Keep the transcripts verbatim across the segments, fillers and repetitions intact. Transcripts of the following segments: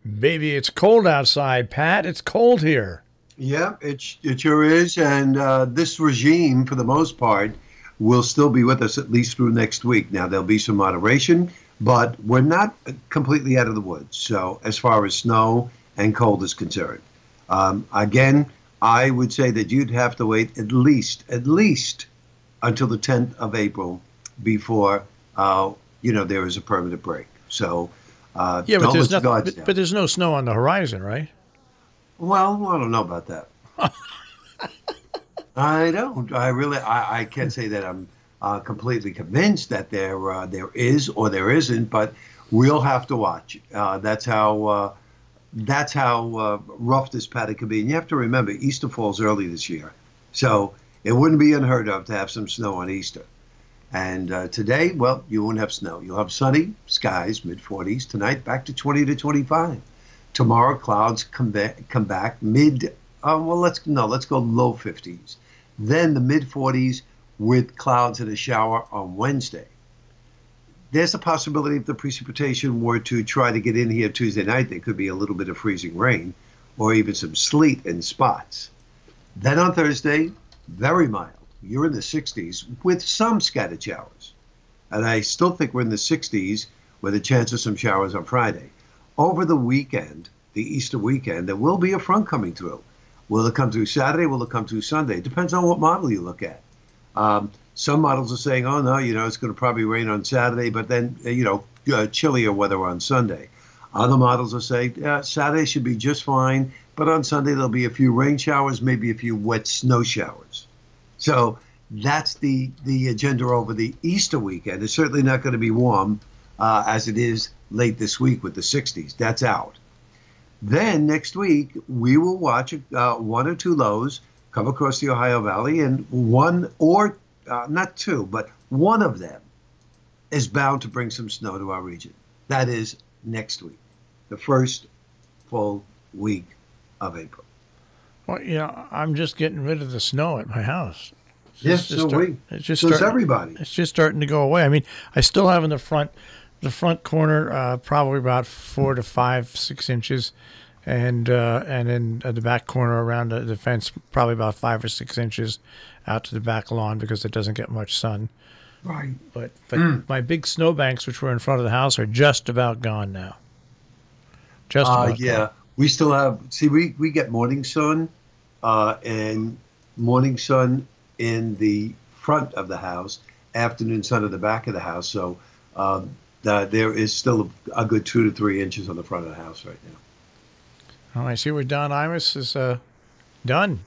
Baby, it's cold outside, Pat. It's cold here. Yeah, it, it sure is. And uh, this regime, for the most part, will still be with us at least through next week. Now, there'll be some moderation, but we're not completely out of the woods. So, as far as snow and cold is concerned, um, again, I would say that you'd have to wait at least, at least until the tenth of April before, uh, you know, there is a permanent break. So, uh, Yeah, but don't there's let your nothing. guards But, down. but there's no snow on the horizon, right? Well, I don't know about that. I don't. I really. I, I can't say that I'm uh, completely convinced that there uh, there is or there isn't, but we'll have to watch. Uh, that's how. Uh, that's how uh, rough this pattern can be. And you have to remember, Easter falls early this year, so it wouldn't be unheard of to have some snow on Easter. And uh, today, well, you won't have snow. You'll have sunny skies, mid forties. Tonight, back to twenty to twenty-five. Tomorrow, clouds come back, come back mid. Uh, well, let's no, let's go low fifties. Then the mid forties with clouds and a shower on Wednesday. There's a possibility if the precipitation were to try to get in here Tuesday night, there could be a little bit of freezing rain or even some sleet in spots. Then on Thursday, very mild. You're in the sixties with some scattered showers. And I still think we're in the sixties with a chance of some showers on Friday. Over the weekend, the Easter weekend, there will be a front coming through. Will it come through Saturday? Will it come through Sunday? It depends on what model you look at. Um, some models are saying, oh, no, you know, it's going to probably rain on Saturday, but then, you know, uh, chillier weather on Sunday. Other models are saying, yeah, Saturday should be just fine, but on Sunday there'll be a few rain showers, maybe a few wet snow showers. So that's the, the agenda over the Easter weekend. It's certainly not going to be warm uh, as it is late this week with the sixties. That's out. Then next week, we will watch uh, one or two lows come across the Ohio Valley, and one or uh, not two, but one of them is bound to bring some snow to our region. That is next week, the first full week of April. Well, you know, I'm just getting rid of the snow at my house. It's Yes, just so start- we. It's just So is starting- everybody. It's just starting to go away. I mean, I still have in the front, the front corner, uh, probably about four to five, six inches, and uh, and in uh, the back corner around the, the fence, probably about five or six inches out to the back lawn because it doesn't get much sun. Right. But but my big snowbanks, which were in front of the house, are just about gone now. Just Uh, about yeah, gone. we still have. See, we we get morning sun, uh, and morning sun in the front of the house, afternoon sun at the back of the house. So um, the, there is still a, a good two to three inches on the front of the house right now. Oh, I see where Don Imus is uh, done.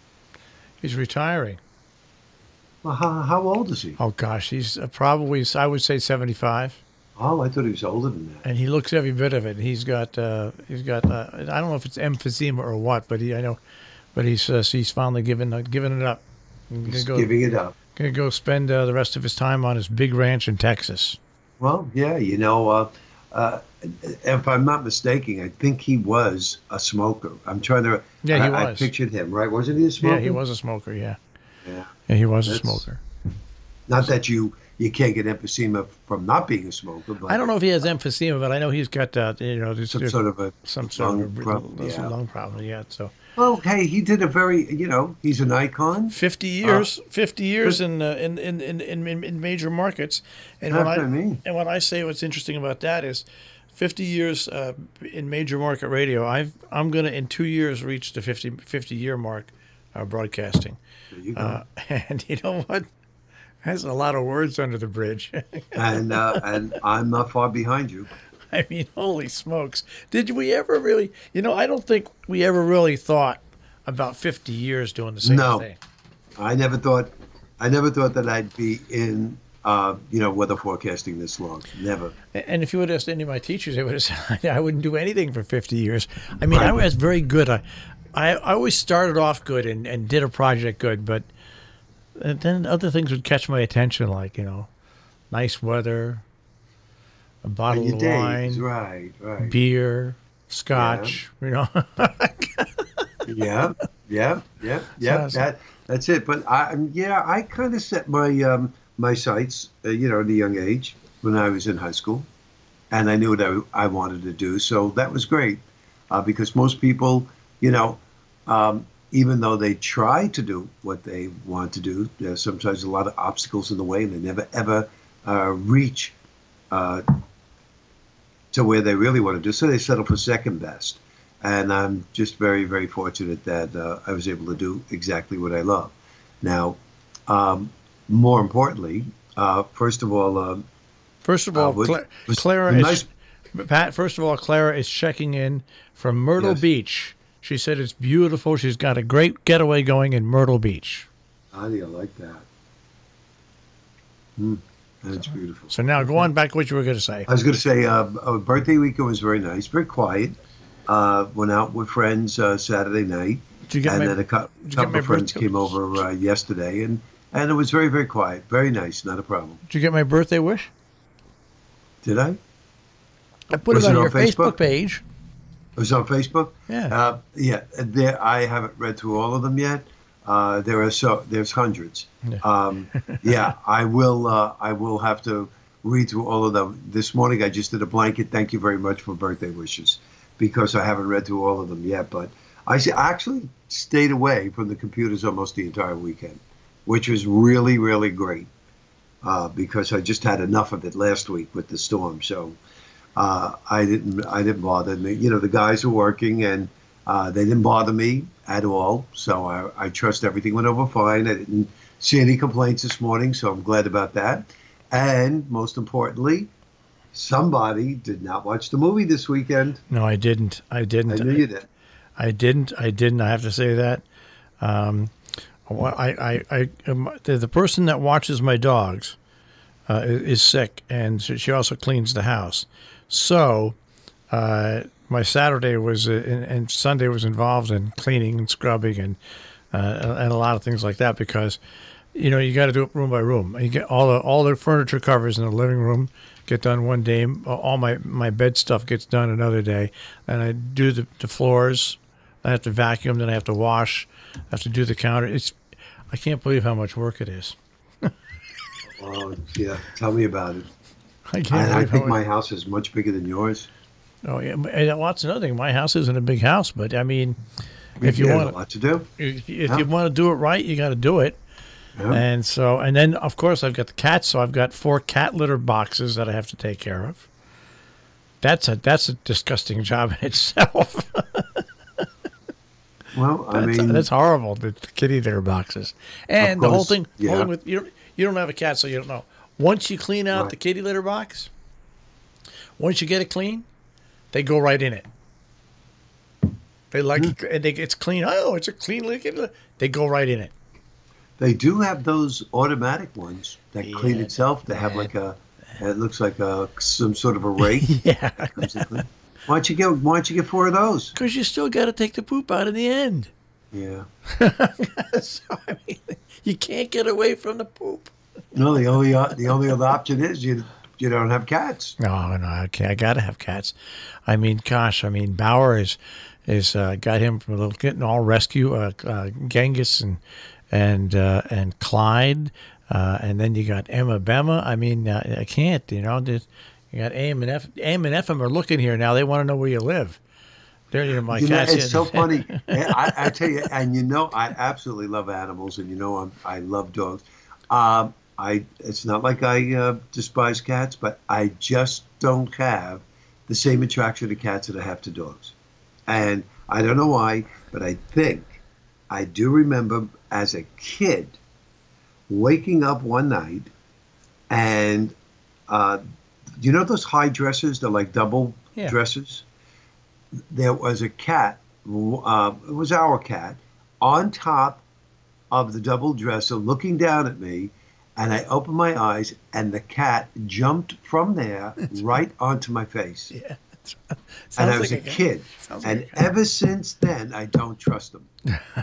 He's retiring. Well, how, how old is he? Oh gosh, he's uh, probably, I would say, seventy-five. Oh, I thought he was older than that. And he looks every bit of it. He's got, uh, he's got. Uh, I don't know if it's emphysema or what, but he, I know, but he's uh, he's finally given uh, given it up. He's He's gonna go, giving it up. gonna go spend uh, the rest of his time on his big ranch in Texas. Well, yeah, you know, uh, uh, if I'm not mistaken, I think he was a smoker. I'm trying to. Yeah, he I, I was. pictured him, right? Wasn't he a smoker? Yeah, he was a smoker. Yeah, Yeah. yeah, he was a That's- smoker. Not that you you can't get emphysema from not being a smoker, but I don't know if he has emphysema, but I know he's got uh, you know there's, some there's sort of a some sort lung of a, problem, there's yeah. a lung problem. Yeah, so. Well, hey, he did a very, you know, he's an icon. Fifty years, fifty years in, uh, in, in, in, in in major markets, and That's when I, what I mean. and when I say what's interesting about that is, fifty years uh, in major market radio. I've I'm gonna in two years reach the fifty, fifty year mark, uh, broadcasting, There you go. uh, and you know what? That's a lot of words under the bridge. and uh, and I'm not far behind you. I mean, holy smokes! Did we ever really? You know, I don't think we ever really thought about fifty years doing the same No. thing. I never thought, I never thought that I'd be in, uh, you know, weather forecasting this long. Never. And if you would have asked any of my teachers, they would have said, I wouldn't do anything for fifty years. I mean, I Right. was very good. I, I, I always started off good and, and did a project good, but then other things would catch my attention, like, you know, nice weather, a bottle And of your wine, days, right, right. beer, scotch, you know. Yeah, yeah, yeah, yeah. So- That that's it. But I, yeah, I kind of set my um, my sights, uh, you know, at a young age when I was in high school, and I knew what I, I wanted to do. So that was great, uh, because most people, you know, um, even though they try to do what they want to do, there's sometimes a lot of obstacles in the way, and they never ever uh, reach uh, to where they really want to do. So they settle for second best. And I'm just very, very fortunate that uh, I was able to do exactly what I love. Now, um, more importantly, uh, first of all, um, First of all, uh, was, Cla- was Clara nice. is Pat. First of all, Clara is checking in from Myrtle Yes. Beach. She said it's beautiful. She's got a great getaway going in Myrtle Beach. How do you like that? Hmm, that's beautiful. So now go on back to what you were going to say. I was going to say, uh, our birthday weekend was very nice, very quiet. Uh, went out with friends uh, Saturday night, Did you get and my, then a cou- did you get couple my of friends birthday- came over uh, yesterday, and, and it was very, very quiet, very nice, not a problem. Did you get my birthday wish? Did I? I put Was it on it on your Facebook? Facebook? page. It was on Facebook. Yeah. Uh, yeah. There, I haven't read through all of them yet. Uh, there are so there's hundreds. Yeah. Um, yeah, I will. Uh, I will have to read through all of them. This morning, I just did a blanket. Thank you very much for birthday wishes, because I haven't read through all of them yet. But I s- actually stayed away from the computers almost the entire weekend, which was really, really great, uh, because I just had enough of it last week with the storm. So. Uh, I didn't. I didn't bother me. You know, the guys are working, and uh, they didn't bother me at all. So I, I trust everything went over fine. I didn't see any complaints this morning, so I'm glad about that. And most importantly, somebody did not watch the movie this weekend. No, I didn't. I didn't. I knew you did. I didn't. I didn't. I have to say that. Um, well, I, I, I, um, the, the person that watches my dogs uh, is, is sick, and she she also cleans the house. So, uh, my Saturday was uh, and, and Sunday was involved in cleaning and scrubbing and uh, and a lot of things like that, because you know you got to do it room by room. You get all the all the furniture covers in the living room get done one day. All my my bed stuff gets done another day, and I do the, the floors. I have to vacuum, then I have to wash. I have to do the counter. It's I can't believe how much work it is. Oh, yeah. Tell me about it. I can't And I believe think how my house is much bigger than yours. Oh yeah, and lots of other things. My house isn't a big house, but I mean, if you Yeah, want a lot to do. if Yeah. you want to do it right, you got to do it. Yeah. And so, and then of course I've got the cats, so I've got four cat litter boxes that I have to take care of. That's a that's a disgusting job in itself. Well, I that's, mean, that's horrible. The, the kitty litter boxes, and the whole course, thing. yeah. whole thing with you don't you don't have a cat, so you don't know. Once you clean out Right. the kitty litter box, once you get it clean, they go right in it. They like it, and they, it's clean. Oh, it's a clean liquid. They go right in it. they do have those automatic ones that clean Yeah, itself. They have like a, it looks like a some sort of a rake. Yeah, Comes to clean. Why don't you get Why don't you get four of those? because you still got to take the poop out in the end. Yeah. So I mean, you can't get away from the poop. No, the only uh, the only other option is you you don't have cats. No, no, okay, I gotta have cats. I mean, gosh, I mean, Bauer is is uh, got him from a little kitten all rescue, uh, uh, Genghis and and uh, and Clyde, uh, and then you got Emma Bema. I mean, uh, I can't, you know, there's, you got Aim and F. Aim and Ephraim are looking here now. They want to know where you live. They're you know my You know, cats. it's so funny. I, I tell you, and you know, I absolutely love animals, and you know, I'm, I love dogs. Um, I it's not like I uh, despise cats, but I just don't have the same attraction to cats that I have to dogs. And I don't know why, but I think I do remember as a kid waking up one night and uh, you know those high dressers, they're like double Yeah. dressers? There was a cat, uh, it was our cat, on top of the double dresser looking down at me, and I opened my eyes, and the cat jumped from there right onto my face. Yeah. And I Sounds was like a a cat. kid. Sounds like And a cat. ever since then, I don't trust them.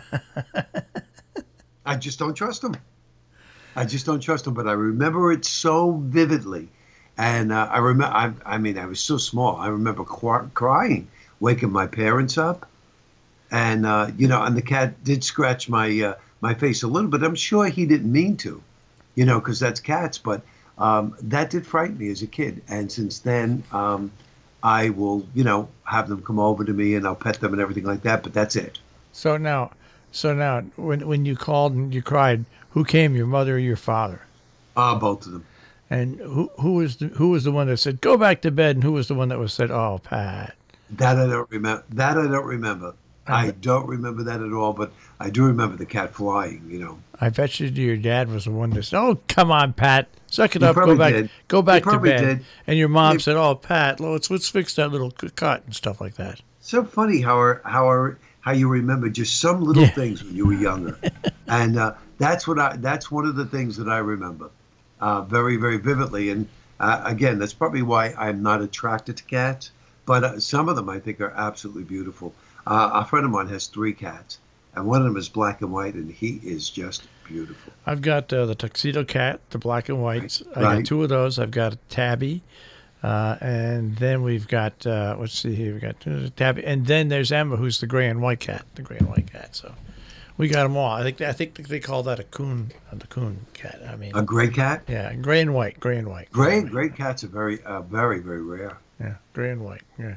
I just don't trust them. I just don't trust them. But I remember it so vividly. And uh, I remember, I, I mean, I was so small. I remember qu- crying, waking my parents up. And, uh, you know, and the cat did scratch my uh, my face a little bit. I'm sure he didn't mean to, you know, because that's cats. But um, that did frighten me as a kid. And since then, um, I will, you know, have them come over to me and I'll pet them and everything like that. But that's it. So now, so now, when when you called and you cried, who came, your mother or your father? Uh, both of them. And who who was the, who was the one that said go back to bed, and who was the one that was said, oh, Pat? That I don't remember. That I don't remember. I don't remember that at all. But I do remember the cat flying. You know. I bet you your dad was the one that said, "Oh, come on, Pat, suck it He up, go probably back, did. go He back to probably bed." did. And your mom He- said, "Oh, Pat, let's let's fix that little c- cut and stuff like that." So funny how our, how our, how you remember just some little Yeah. things when you were younger, and uh, that's what I. That's one of the things that I remember uh, very very vividly. And uh, again, that's probably why I'm not attracted to cats. But uh, some of them I think are absolutely beautiful. Uh, a friend of mine has three cats, and one of them is black and white, and he is just beautiful. I've got uh, the tuxedo cat, the black and whites. I Right. got two of those. I've got a tabby, uh, and then we've got uh, let's see here, we got uh, tabby, and then there's Emma, who's the gray and white cat, the gray and white cat. So we got them all. I think I think they call that a coon, uh, the coon cat. I mean, A gray cat. yeah, gray and white, gray and white, Gray and white. gray cats are very uh, very very rare. Yeah, gray and white. Yeah.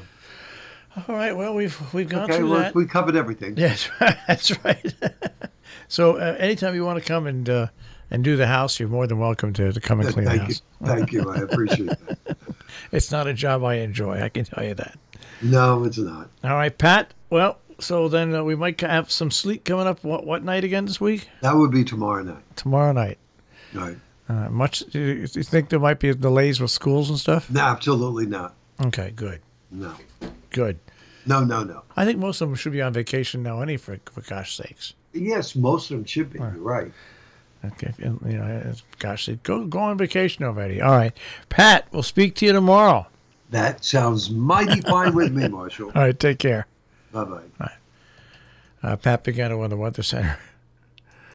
All right. Well, we've we've gone Okay, through well, that. we covered everything. Yes, that's right. So, uh, anytime you want to come and uh, and do the house, you're more than welcome to, to come and clean the Thank you, house. thank you. I appreciate that. It's not a job I enjoy. I can tell you that. No, it's not. All right, Pat. Well, so then uh, we might have some sleep coming up. What what night again this week? That would be tomorrow night. Tomorrow night. Right. Uh, much? Do you, do you think there might be delays with schools and stuff? No, absolutely not. Okay, good, No. good. No, no, no. I think most of them should be on vacation now, any for for gosh sakes. Yes, most of them should be. You're right. Okay, you know, gosh, go go on vacation already. All right, Pat. We'll speak to you tomorrow. That sounds mighty fine with me, Marshall. All right, take care. Bye bye. Uh, Pat Pagano on the Weather Center.